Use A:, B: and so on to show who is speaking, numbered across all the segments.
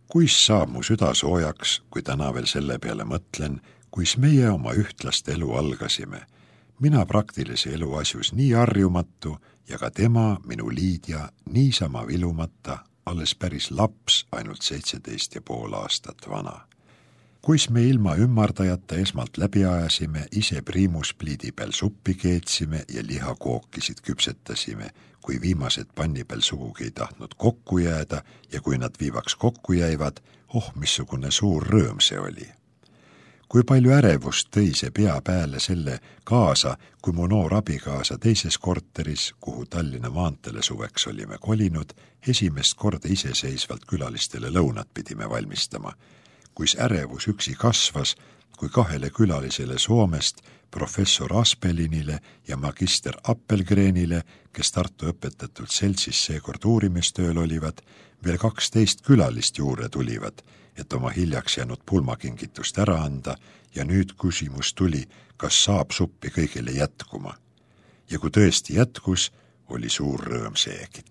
A: Kuis saab mu süda soojaks, kui täna veel selle peale mõtlen, kuis meie oma ühtlast elu algasime. Mina praktilise elu asjus nii harjumatu ja ka tema, minu liidja, niisama vilumata, alles päris laps, ainult 17,5 aastat vana. Kuis me ilma ümmardajata esmalt läbi ajasime, ise priimuspliidi peal suppi keetsime ja lihakookisid küpsetasime, kui viimased panni peal sugugi ei tahtnud kokku jääda ja kui nad viivaks kokku jäivad, missugune suur rõõm see oli. Kui palju ärevust tõi see pea pääle selle kaasa, kui mu noor abikaasa teises korteris, kuhu Tallinna maanteele suveks olime kolinud, esimest korda iseseisvalt külalistele lõunat pidime valmistama. Kuis ärevus üksi kasvas, kui 2 külalisele Soomest, professor Aspelinile ja magister Appelgrenile, kes Tartu õpetatult seltsis seekord uurimistööl olivad, veel 12 külalist juurde tulivad, et oma hiljaks jäänud pulmakingitust ära anda ja nüüd küsimus tuli, kas saab suppi kõigile jätkuma. Ja kui tõesti jätkus, oli suur rõõm seegi.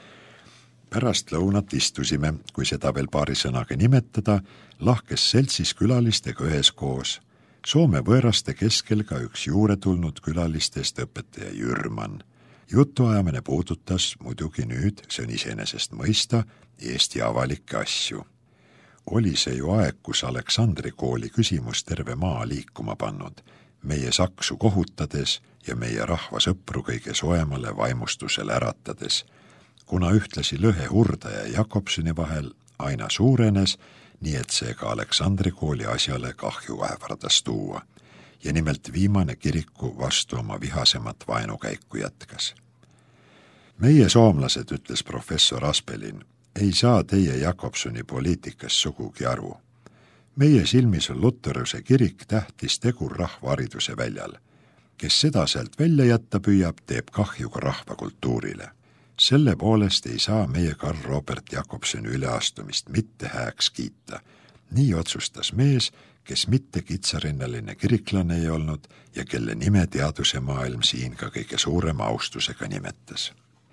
A: Pärast lõunat istusime, kui seda veel paari sõnaga nimetada, lahkes seltsis külalistega üheskoos. Soome võõraste keskel ka üks juurde tulnud külalistest õpetaja Jürman. Jutuajamine puudutas muidugi nüüd, see on iseenesest mõista, Eesti avalikke asju. Oli see ju aeg, kus Aleksandri kooli küsimus terve maa liikuma pannud, meie saksu kohutades ja meie rahvasõpru kõige soemale vaimustusele äratades. Kuna ühtlasi lõhe Hurda ja Jakobsoni vahel aina suurenes, nii et see ka Aleksandri kooli asjale kahju ähvardas tuua. Ja nimelt viimane kiriku vastu oma vihasemat vaenukäiku jätkas. Meie soomlased, ütles professor Aspelin, ei saa teie Jakobsoni poliitikas sugugi aru. Meie silmis on Luteruse kirik tähtis tegur rahvahariduse väljal. Kes seda sealt välja jätta püüab, teeb kahju ka rahvakultuurile. Selle poolest ei saa meie Karl Robert Jakobsoni üleastumist mitte hääks kiita. Nii otsustas mees, kes mitte kitsarinnaline kiriklane ei olnud ja kelle nime teaduse maailm siin ka kõige suurema austusega nimetas.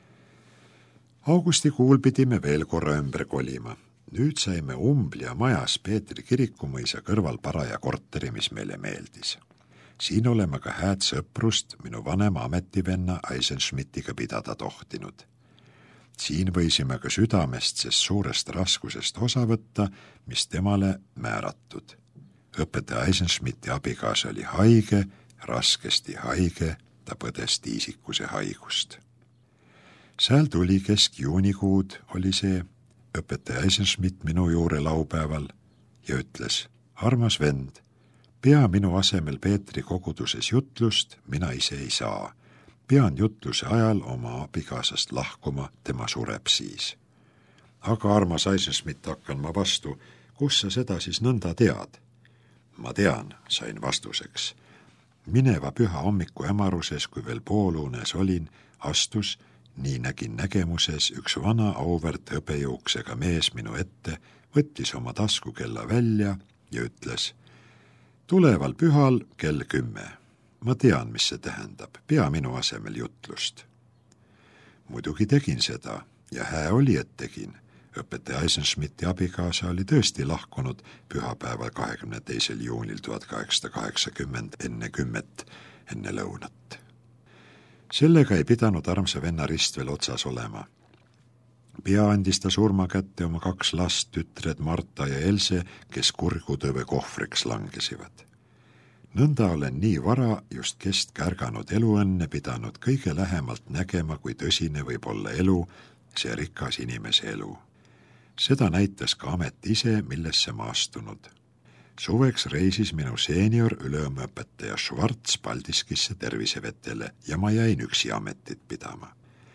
A: Augustikuul pidime veel korra ümber kolima. Nüüd saime Umblia majas Peetri kirikumõisa kõrval paraja korteri, mis meile meeldis. Siin oleme ka hääd sõprust minu vanema ametivenna Eisenschmidtiga pidada tohtinud. Siin võisime ka südamest sest suurest raskusest osa võtta, mis temale määratud. Õpetaja Eisenschmidti abikaasa oli haige, raskesti haige, ta põdes tiisikuse haigust. Seal tuli keskjuunikuud, oli see, õpetaja Eisenschmidt minu juure laupäeval ja ütles, armas vend, pea minu asemel Peetri koguduses jutlust, mina ise ei saa. Pean jutluse ajal oma abikaasast lahkuma, tema sureb siis. Aga armas Eisenschmidt, hakkan ma vastu, kus sa seda siis nõnda tead? Ma tean, sain vastuseks. Mineva püha hommiku hämaruses, kui veel pooluunes olin, astus, nii nägin nägemuses, üks vana auväärt hõbejuuksega mees minu ette, võttis oma taskukella välja ja ütles, tuleval pühal kell 10. Ma tean, mis see tähendab, pea minu asemel jutlust. Muidugi tegin seda ja hää oli, et tegin. Õpetaja Eisenschmidti abikaasa oli tõesti lahkunud pühapäeval 22. juunil 1880 enne 10 enne lõunat. Sellega ei pidanud armsa venna rist veel otsas olema. Pea andis ta surma kätte oma 2 last, tütred Marta ja Else, kes kurgutõve kohvriks langesivad. Nõnda olen nii vara just kestkärganud eluõnne pidanud kõige lähemalt nägema, kui tõsine võib olla elu, see rikas inimese elu. Seda näitas ka amet ise, millesse ma astunud. Suveks reisis minu seenior üleõmmeõpetaja Schwarz Paldiskisse tervisevetele ja ma jäin üksi ametit pidama.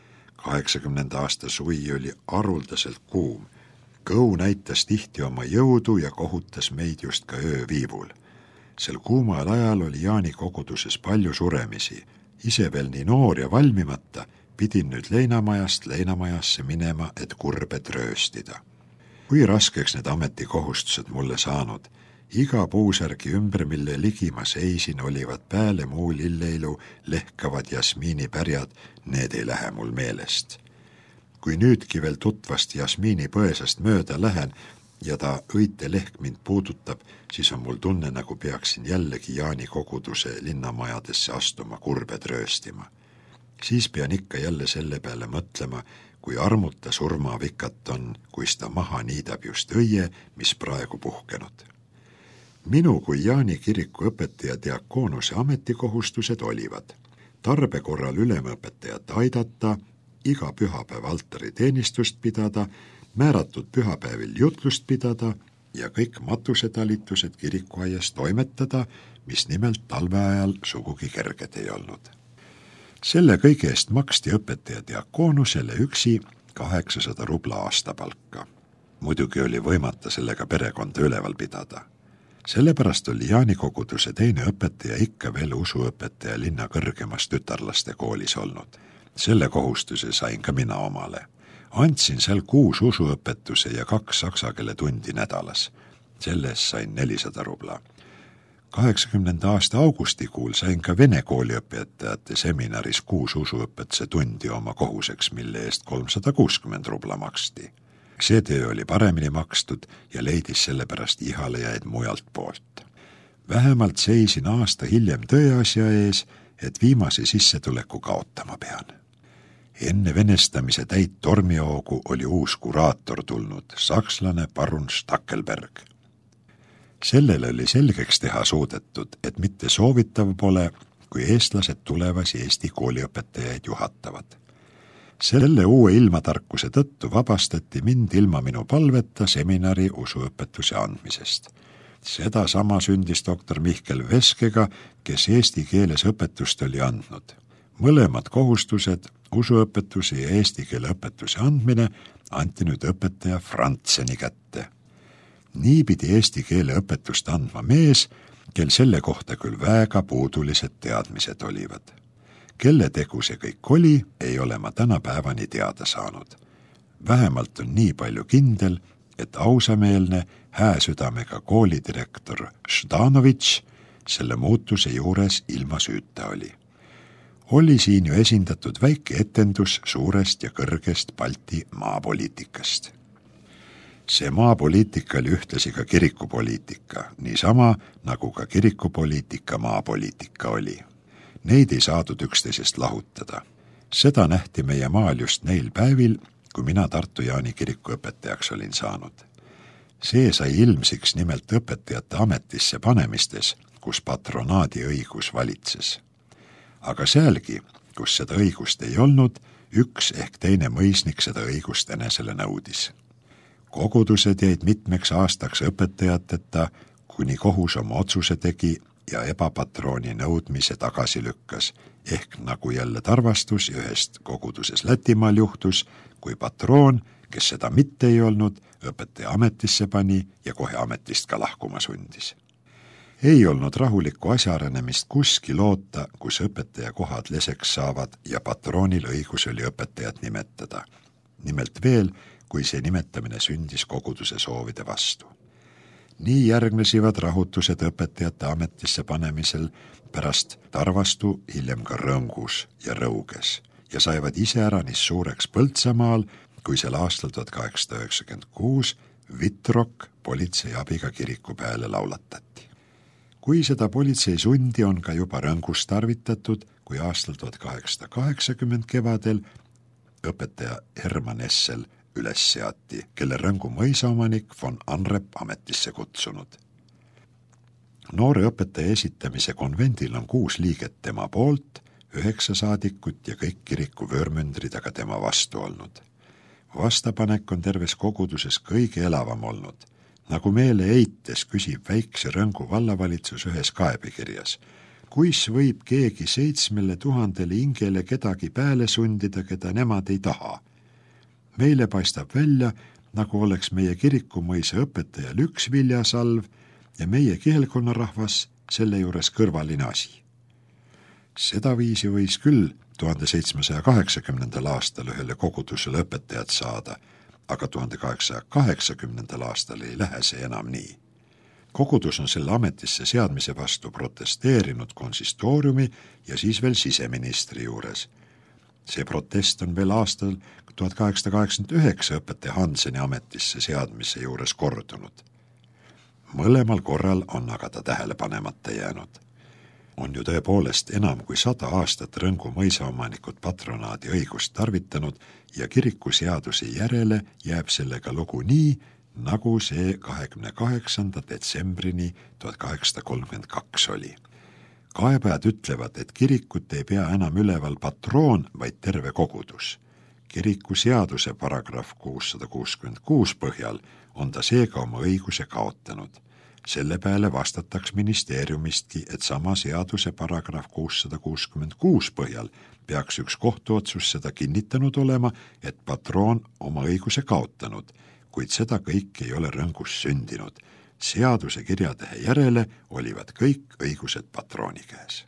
A: 80. aasta suvi oli aruldaselt kuum. Kõu näitas tihti oma jõudu ja kohutas meid just ka ööviivul. Sel kuumal ajal oli Jaani koguduses palju suremisi. Ise veel nii noor ja valmimata pidin nüüd leinamajast leinamajasse minema, et kurbe trööstida. Kui raskeks need ametikohustused mulle saanud, iga puusärgi ümber, mille ligi ma seisin, olivad pääle muu lilleilu lehkavad jasmiinipärjad, need ei lähe mul meelest. Kui nüüdki veel tutvast jasmiinipõesast mööda lähen ja ta õite lehk mind puudutab, siis on mul tunne, nagu peaksin jällegi Jaani koguduse linnamajadesse astuma kurbed rööstima. Siis pean ikka jälle selle peale mõtlema, kui armuta surmavikat on, kuis ta maha niidab just õie, mis praegu puhkenud. Minu kui Jaani kiriku õpetaja diakoonuse ametikohustused olivad tarbe korral ülemõpetajat aidata, iga pühapäev altariteenistust pidada, määratud pühapäevil jutlust pidada ja kõik matusetalitused kirikuaias toimetada, mis nimelt talve ajal sugugi kerged ei olnud. Selle kõige eest maksti õpetaja diakoonusele üksi 800 rubla aastapalka. Muidugi oli võimata sellega perekonda üleval pidada. Sellepärast oli Jaani koguduse teine õpetaja ikka veel usuõpetaja linna kõrgemas tütarlaste koolis olnud. Selle kohustuse sain ka mina omale. Andsin seal 6 usuõpetuse ja 2 saksa keele tundi nädalas. Selles sain 400 rubla. 80. aasta augustikuul sain ka vene kooliõpetajate seminaris 6 usuõpetuse tundi oma kohuseks, mille eest 360 rubla maksti. See töö oli paremini makstud ja leidis sellepärast ihalejaid mujalt poolt. Vähemalt seisin aasta hiljem tõeasja ees, et viimase sissetuleku kaotama pean. Enne venestamise täit tormioogu oli uus kuraator tulnud, sakslane parun Stackelberg. Sellele oli selgeks teha suudetud, et mitte soovitav pole, kui eestlased tulevasi Eesti kooliõpetajaid juhatavad. Selle uue ilmatarkuse tõttu vabastati mind ilma minu palveta seminari usuõpetuse andmisest. Seda sama sündis doktor Mihkel Veskega, kes eesti keeles õpetust oli andnud. Mõlemad kohustused, usuõpetuse ja eesti keele õpetuse andmine, anti nüüd õpetaja Frantseni kätte. Nii pidi eesti keele õpetust andma mees, kel selle kohta küll väga puudulised teadmised olivad. Kelle tegu see kõik oli, ei ole ma tänapäevani teada saanud. Vähemalt on nii palju kindel, et ausameelne hääsüdamega koolidirektor Ždanovitš selle muutuse juures ilma süüta oli. Oli siin ju esindatud väike etendus suurest ja kõrgest Balti maapoliitikast. See maapoliitika oli ühtlasi ka kirikupoliitika, niisama nagu ka kirikupoliitika maapoliitika oli. Neid ei saadud üksteisest lahutada. Seda nähti meie maal just neil päevil, kui mina Tartu Jaani kiriku õpetajaks olin saanud. See sai ilmsiks nimelt õpetajate ametisse panemistes, kus patronaadi õigus valitses. Aga sealgi, kus seda õigust ei olnud, üks ehk teine mõisnik seda õigust enesele nõudis. Kogudused jäid mitmeks aastaks õpetajateta, kuni kohus oma otsuse tegi ja ebapatrooni nõudmise tagasi lükkas, ehk nagu jälle tarvastus ühest koguduses Lätimaal juhtus, kui patroon, kes seda mitte ei olnud, õpetaja ametisse pani ja kohe ametist ka lahkuma sundis. Ei olnud rahulikku asjaarenemist kuskil loota, kus õpetaja kohad leseks saavad ja patroonil õigus oli õpetajat nimetada. Nimelt veel, kui see nimetamine sündis koguduse soovide vastu. Nii järgnesivad rahutused õpetajate ametisse panemisel pärast Tarvastu, hiljem ka Rõngus ja Rõuges ja saivad iseäranis suureks Põltsamaal, kui sel aastal 1896 Vitrok politsei abiga kiriku peale laulatati. Kui seda politsei sundi on ka juba Rõngus tarvitatud, kui aastal 1880 kevadel õpetaja Herman Essel üles seati, kelle Rõngu mõisaomanik von Anrep ametisse kutsunud. Noore õpetaja esitamise konvendil on 6 liiget tema poolt, 9 saadikut ja kõik kiriku vöörmündrid aga tema vastu olnud. Vastapanek on terves koguduses kõige elavam olnud. Nagu meele eites küsib väikse Rõngu vallavalitsus ühes kaebekirjas, kuis võib keegi 7000 ingele kedagi peale sundida, keda nemad ei taha. Meile paistab välja, nagu oleks meie kirikumõisa õpetajal üks viljasalv ja meie kihelkonnarahvas selle juures kõrvaline asi. Sedaviisi võis küll 1780. aastal ühele kogudusele õpetajat saada, aga 1880. aastal ei lähe see enam nii. Kogudus on selle ametisse seadmise vastu protesteerinud konsistooriumi ja siis veel siseministri juures. See protest on veel aastal 1889 õpetaja Hanseni ametisse seadmise juures kordunud. Mõlemal korral on aga ta tähele panemata jäänud. On ju tõepoolest enam kui 100 aastat Rõngu mõisaomanikud patronaadi õigust tarvitanud ja kirikuseaduse järele jääb sellega lugu nii, nagu see 28. detsembrini 1832 oli. Kaebajad ütlevad, et kirikut ei pea enam üleval patroon, vaid terve kogudus. Kirikuseaduse paragrahv 666 põhjal on ta seega oma õiguse kaotanud. Selle peale vastataks ministeeriumistki, et sama seaduse paragrahv 666 põhjal peaks üks kohtuotsus seda kinnitanud olema, et patroon oma õiguse kaotanud, kuid seda kõik ei ole Rõngus sündinud. Seaduse kirjatähe järele olivad kõik õigused patrooni käes.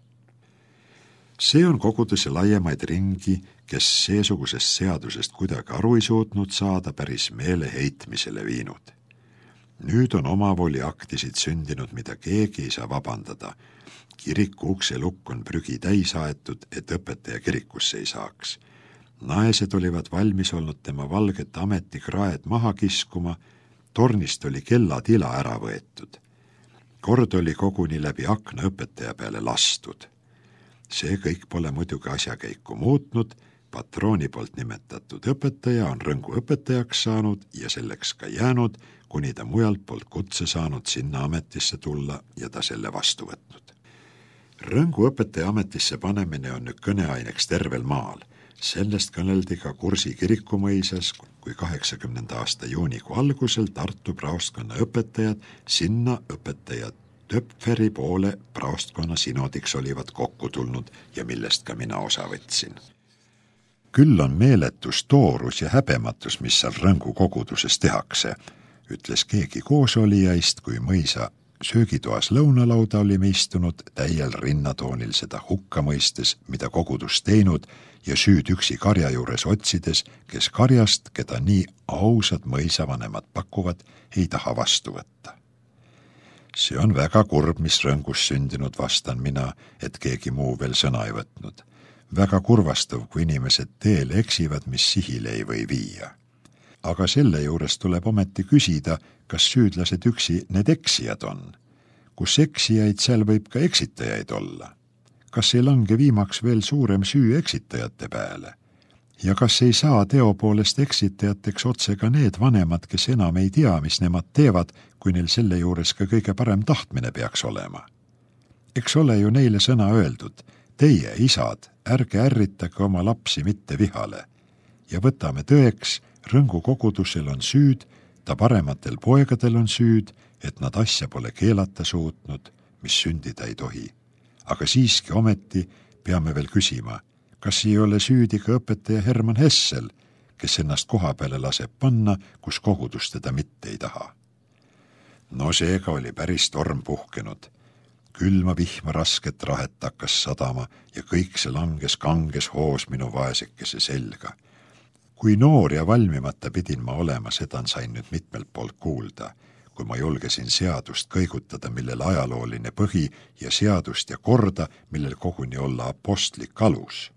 A: See on koguduse laiemaid ringi, kes seesugusest seadusest kuidagi aru ei suutnud saada, päris meele heitmisele viinud. Nüüd on omavoli aktisid sündinud, mida keegi ei saa vabandada. Kiriku ukselukk on prügi täis aetud, et õpetaja kirikusse ei saaks. Naesed olivad valmis olnud tema valget ametikraed maha kiskuma, tornist oli kellatila ära võetud. Kord oli koguni läbi akna õpetaja peale lastud. See kõik pole muidugi asjakäiku muutnud, patrooni poolt nimetatud õpetaja on Rõngu õpetajaks saanud ja selleks ka jäänud, kuni ta mujalt poolt kutse saanud sinna ametisse tulla ja ta selle vastu võtnud. Rõngu õpetaja ametisse panemine on nüüd kõneaineks tervel maal. Sellest kõneldi ka Kursi kirikumõisas, kui 80. aasta juunikuu algusel Tartu praostkonna õpetajad sinna õpetajad Töpferi poole praostkonna sinodiks olivad kokku tulnud ja millest ka mina osa võtsin. Küll on meeletus toorus ja häbematus, mis seal Rõngu koguduses tehakse, ütles keegi koosolijaist, kui mõisa söögitoas lõunalauda olime istunud täiel rinnatoonil seda hukka mõistes, mida kogudus teinud ja süüd üksi karja juures otsides, kes karjast, keda nii ausad mõisavanemad pakuvad, ei taha vastu võtta. See on väga kurb, mis Rõngus sündinud, vastan mina, et keegi muu veel sõna ei võtnud. Väga kurvastav, kui inimesed teel eksivad, mis sihile ei või viia. Aga selle juures tuleb ometi küsida, kas süüdlased üksi need eksijad on. Kus eksijaid, seal võib ka eksitajaid olla. Kas ei lange viimaks veel suurem süü eksitajate peale? Ja kas ei saa teo poolest eksitajateks otse ka need vanemad, kes enam ei tea, mis nemad teevad, kui neil selle juures ka kõige parem tahtmine peaks olema? Eks ole ju neile sõna öeldud, teie, isad, ärge ärritage oma lapsi mitte vihale. Ja võtame tõeks, Rõngu kogudusel on süüd, ta parematel poegadel on süüd, et nad asja pole keelata suutnud, mis sündida ei tohi. Aga siiski ometi peame veel küsima, kas ei ole süüdi ka õpetaja Herman Hessel, kes ennast koha peale laseb panna, kus kogudus teda mitte ei taha. No seega oli päris torm puhkenud. Külma vihma rasket rahet hakkas sadama ja kõik see langes kanges hoos minu vaesekese selga. Kui noor ja valmimata pidin ma olema, seda sain nüüd mitmelt poolt kuulda, kui ma julgesin seadust kõigutada, millel ajalooline põhi ja seadust ja korda, millel koguni olla apostlik alus.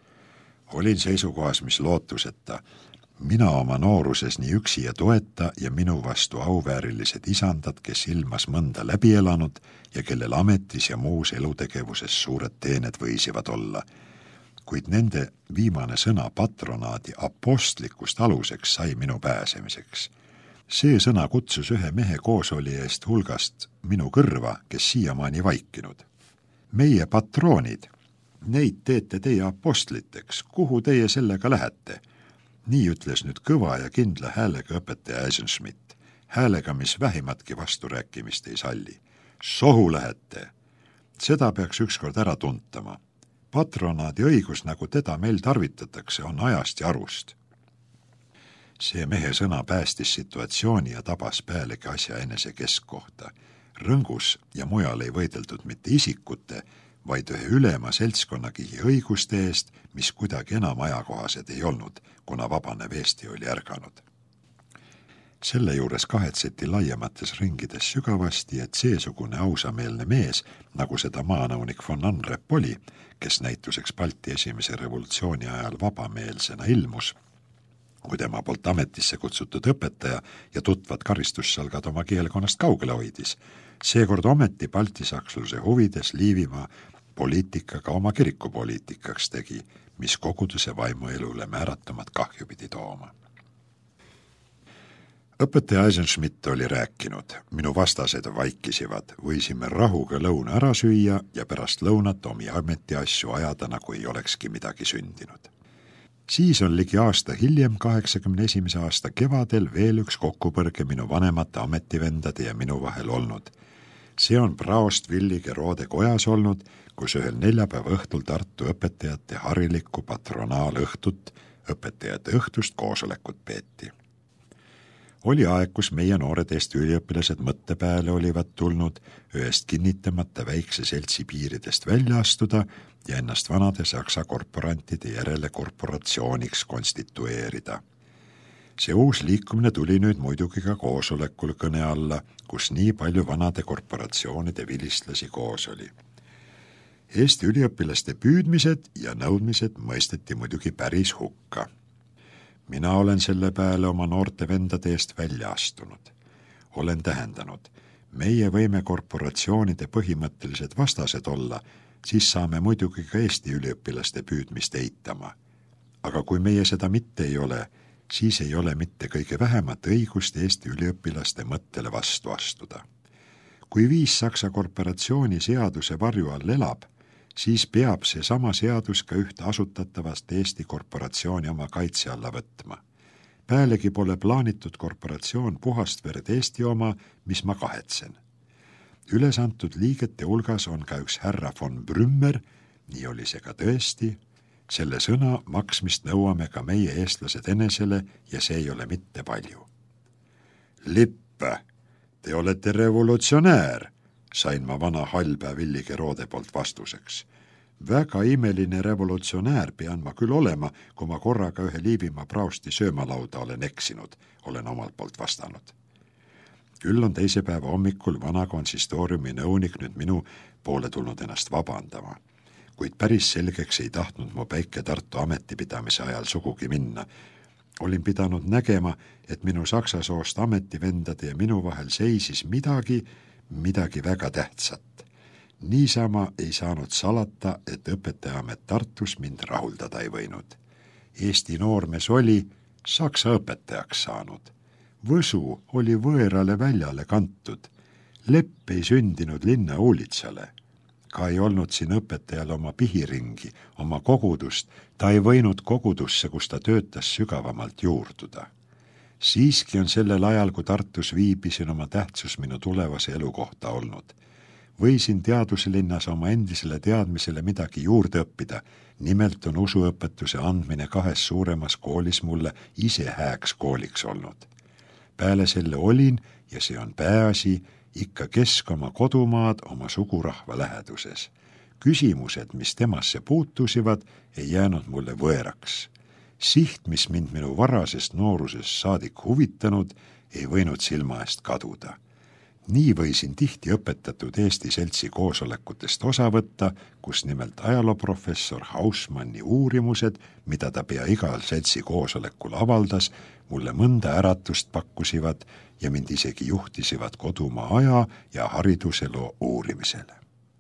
A: Olin seisukohas, mis lootuseta. Mina oma nooruses nii üksi ja toeta ja minu vastu auväärilises isandad, kes ilmas mõnda läbi elanud ja kellel ametis ja muus elutegevuses suured teened võisivad olla. Kuid nende viimane sõna patronaadi apostlikust aluseks sai minu pääsemiseks. See sõna kutsus ühe mehe koosolija eest hulgast minu kõrva, kes siiamaani vaikinud. Meie patroonid, neid teete teie apostliteks, kuhu teie sellega lähete? Nii ütles nüüd kõva ja kindla häälega õpetaja Eisenschmidt, häälega, mis vähimatki vasturääkimist ei salli. Sohu lähete! Seda peaks ükskord ära tuntama. Patronaadi õigus, nagu teda meil tarvitatakse, on ajast ja arust. See mehe sõna päästis situatsiooni ja tabas pealegi asja enese keskkohta. Rõngus ja mujal ei võideldud mitte isikute, vaid ühe ülema seltskonnakihi õiguste eest, mis kuidagi enam ajakohased ei olnud, kuna vabanev Eesti oli ärganud. Selle juures kahetseti laiemates ringides sügavasti, et seesugune ausameelne mees, nagu seda maanõunik von Anrep oli, kes näituseks Balti esimese revolutsiooni ajal vabameelsena ilmus, kui tema poolt ametisse kutsutud õpetaja ja tutvad karistussalgad oma kihelkonnast kaugele hoidis, seekord ometi baltisaksluse huvides Liivimaa poliitikaga oma kirikupoliitikaks tegi, mis koguduse vaimuelule määratumat kahju pidi tooma. Õpetaja Eisenschmidt oli rääkinud, minu vastased vaikisivad, võisime rahuga lõuna ära süüa ja pärast lõunat omi ametiasju ajada, nagu ei olekski midagi sündinud. Siis on ligi aasta hiljem, 81. aasta kevadel, veel üks kokkupõrge minu vanemate ametivendade ja minu vahel olnud. See on praost Villige Roode kojas olnud, kus ühel neljapäeva õhtul Tartu õpetajate harilikku patronaalõhtut, õpetajate õhtust koosolekut peeti. Oli aeg, kus meie noored Eesti üliõpilased mõttepääle olivad tulnud ühest kinnitamata väikse seltsi piiridest välja astuda ja ennast vanade saksa korporantide järele korporatsiooniks konstitueerida. See uus liikumine tuli nüüd muidugi ka koosolekul kõne alla, kus nii palju vanade korporatsioonide vilistlasi koos oli. Eesti üliõpilaste püüdmised ja nõudmised mõisteti muidugi päris hukka. Mina olen selle peale oma noorte vendade eest välja astunud. Olen tähendanud, meie võime korporatsioonide põhimõttelised vastased olla, siis saame muidugi ka Eesti üliõpilaste püüdmist eitama. Aga kui meie seda mitte ei ole, siis ei ole mitte kõige vähemat õigust Eesti üliõpilaste mõttele vastu astuda. Kui 5 Saksa korporatsiooni seaduse varju all elab, siis peab see sama seadus ka ühte asutatavast Eesti korporatsiooni oma kaitse alla võtma. Päälegi pole plaanitud korporatsioon puhast verd Eesti oma, mis ma kahetsen. Üles antud liigete hulgas on ka üks härra von Brümmer, nii oli see ka tõesti, selle sõna maksmist nõuame ka meie eestlased enesele ja see ei ole mitte palju. Lippe, te olete revolutsionäär, sain ma vana hallpää Villige Roode poolt vastuseks. Väga imeline revolutsionäär pean ma küll olema, kui ma korraga ühe Liivimaa praosti söömalauda olen eksinud, olen omalt poolt vastanud. Küll on teise päeva hommikul vana konsistooriumi nõunik nüüd minu poole tulnud ennast vabandama, kuid päris selgeks ei tahtnud mu päike Tartu ametipidamise ajal sugugi minna. Olin pidanud nägema, et minu saksa soost ametivendade ja minu vahel seisis midagi väga tähtsat. Niisama ei saanud salata, et õpetajaamet Tartus mind rahuldada ei võinud. Eesti noormees oli saksa õpetajaks saanud. Võsu oli võõrale väljale kantud. Lepp ei sündinud linna uulitsale. Ka ei olnud siin õpetajal oma pihiringi, oma kogudust, ta ei võinud kogudusse, kus ta töötas sügavamalt juurduda. Siiski on sellel ajal, kui Tartus viibisin, oma tähtsus minu tulevase elu kohta olnud. Võisin teaduslinnas oma endisele teadmisele midagi juurde õppida, nimelt on usuõpetuse andmine 2 suuremas koolis mulle ise hääks kooliks olnud. Peale selle olin, ja see on pääsi, ikka kesk oma kodumaad oma sugurahva läheduses. Küsimused, mis temasse puutusivad, ei jäänud mulle võõraks. Siht, mis mind minu varasest noorusest saadik huvitanud, ei võinud silma eest kaduda. Nii võisin tihti õpetatud Eesti seltsi koosolekutest osa võtta, kus nimelt ajalooprofessor Hausmanni uurimused, mida ta pea igal seltsi koosolekul avaldas, mulle mõnda äratust pakkusivad ja mind isegi juhtisivad kodumaa aja ja hariduselu uurimisele.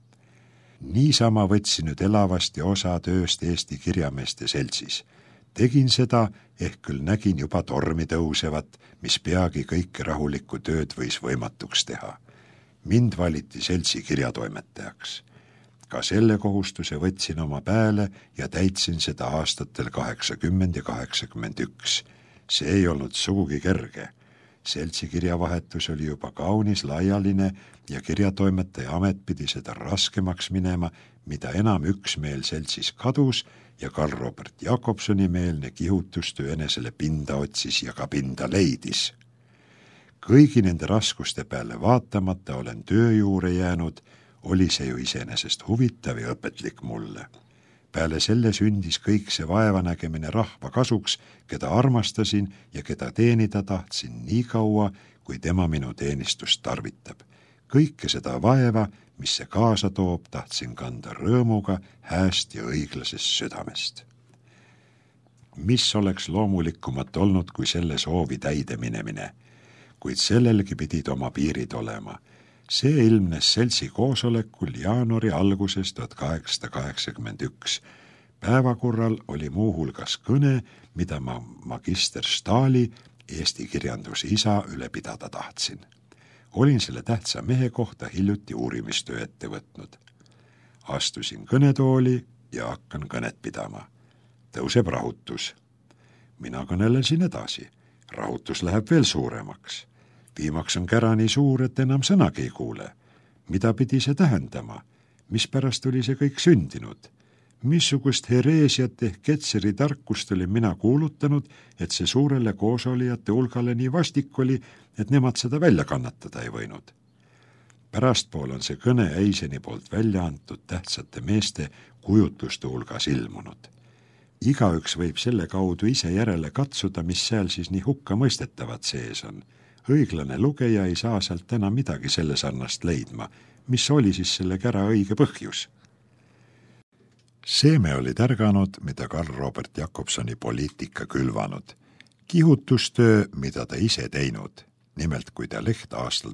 A: Niisama võtsin nüüd elavasti osa tööst Eesti kirjameeste seltsis. Tegin seda, ehk küll nägin juba tormi tõusevat, mis peagi kõike rahulikku tööd võis võimatuks teha. Mind valiti seltsi kirjatoimetajaks. Ka selle kohustuse võtsin oma pääle ja täitsin seda aastatel 80 ja 81. See ei olnud sugugi kerge. Seltsi kirjavahetus oli juba kaunis laialine ja kirjatoimetaja amet pidi seda raskemaks minema, mida enam üksmeel seltsis kadus ja Karl-Robert Jakobsoni meelne kihutustöö enesele pinda otsis ja ka pinda leidis. Kõigi nende raskuste peale vaatamata olen töö juurde jäänud, oli see ju iseenesest huvitav ja õpetlik mulle. Peale selle sündis kõik see vaevanägemine rahva kasuks, keda armastasin ja keda teenida tahtsin nii kaua, kui tema minu teenistust tarvitab. Kõike seda vaeva, mis see kaasa toob, tahtsin kanda rõõmuga, hääst ja õiglasest südamest. Mis oleks loomulikumat olnud, kui selle soovi täide minemine, kuid sellelgi pidid oma piirid olema. See ilmnes seltsi koosolekul jaanuari alguses 1881. Päevakorral oli muuhulgas kõne, mida ma magister Stahli, Eesti kirjanduse isa, üle pidada tahtsin. Olin selle tähtsa mehe kohta hiljuti uurimistöö ette võtnud. Astusin kõnetooli ja hakkan kõnet pidama. Tõuseb rahutus. Mina kõnelesin edasi. Rahutus läheb veel suuremaks. Viimaks on kära nii suur, et enam sõnagi ei kuule. Mida pidi see tähendama? Mispärast oli see kõik sündinud? Missugust hereesiat ehk Ketseri tarkust olin mina kuulutanud, et see suurele koosolijate hulgale nii vastik oli, et nemad seda välja kannatada ei võinud. Pärastpool on see kõne Eiseni poolt välja antud tähtsate meeste kujutluste hulgas ilmunud. Igaüks võib selle kaudu ise järele katsuda, mis seal siis nii hukka mõistetavad sees on. Õiglane lugeja ei saa sealt enam midagi selle sarnast leidma, mis oli siis selle kära õige põhjus. Seeme oli tärganud, mida Karl Robert Jakobsoni poliitika külvanud. Kihutustöö, mida ta ise teinud. Nimelt, kui ta leht aastal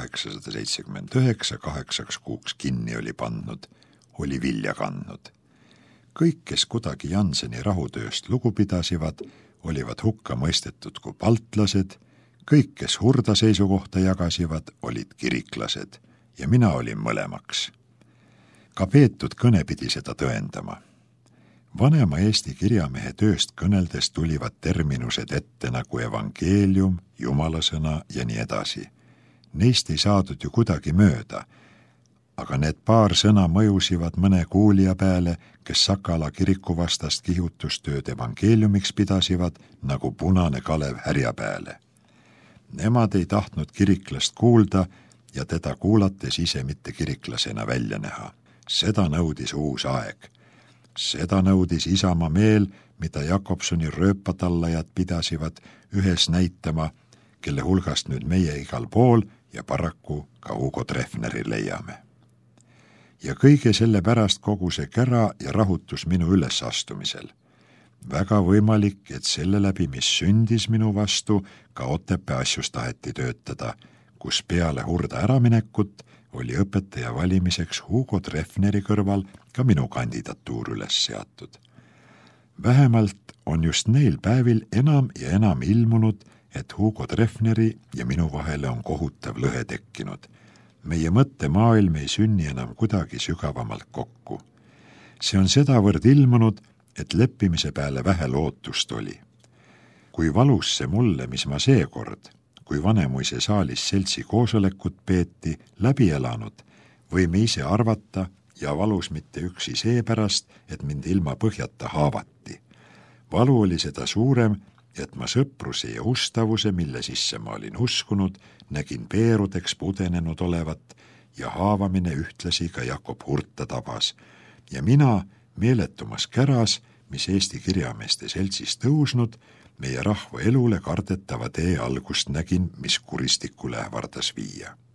A: 1879 8 kuuks kinni oli pandud, oli vilja kandnud. Kõik, kes kudagi Janseni rahutööst lugu pidasivad, olivad hukka mõistetud kui paltlased, kõik, kes hurda seisukohta jagasivad, olid kiriklased ja mina olin mõlemaks. Ka peetud kõne pidi seda tõendama. Vanema Eesti kirjamehe tööst kõneldes tulivad terminused ette nagu evangeelium, jumalasõna ja nii edasi. Neist ei saadud ju kuidagi mööda, aga need paar sõna mõjusivad mõne kuulija peale, kes Sakala kiriku vastast kihutustööd evangeeliumiks pidasivad, nagu punane Kalev härja peale. Nemad ei tahtnud kiriklast kuulda ja teda kuulates ise mitte kiriklasena välja näha. Seda nõudis uus aeg. Seda nõudis Isamaa meel, mida Jakobsoni rööpatallajad pidasivad ühes näitama, kelle hulgast nüüd meie igal pool ja paraku ka Hugo Treffneri leiame. Ja kõige selle pärast kogu see kära ja rahutus minu ülesastumisel. Väga võimalik, et selle läbi, mis sündis minu vastu, ka Otepää asjus taheti töötada, kus peale hurda äraminekut oli õpetaja valimiseks Hugo Treffneri kõrval ka minu kandidatuur üles seatud. Vähemalt on just neil päevil enam ja enam ilmunud, et Hugo Treffneri ja minu vahele on kohutav lõhe tekkinud. Meie mõttemaailm ei sünni enam kuidagi sügavamalt kokku. See on sedavõrd ilmunud, et leppimise peale vähe lootust oli. Kui valus see mulle, mis ma seekord, kui Vanemuise saalis seltsi koosolekut peeti, läbi elanud, võime ise arvata ja valus mitte üksi seepärast, et mind ilma põhjata haavati. Valu oli seda suurem, et ma sõpruse ja ustavuse, mille sisse ma olin uskunud, nägin peerudeks pudenenud olevat ja haavamine ühtlasi ka Jakob Hurta tabas. Ja mina meeletumas käras, mis Eesti kirjameeste seltsis tõusnud, meie rahva elule kardetava tee algust nägin, mis kuristikule ähvardas viia.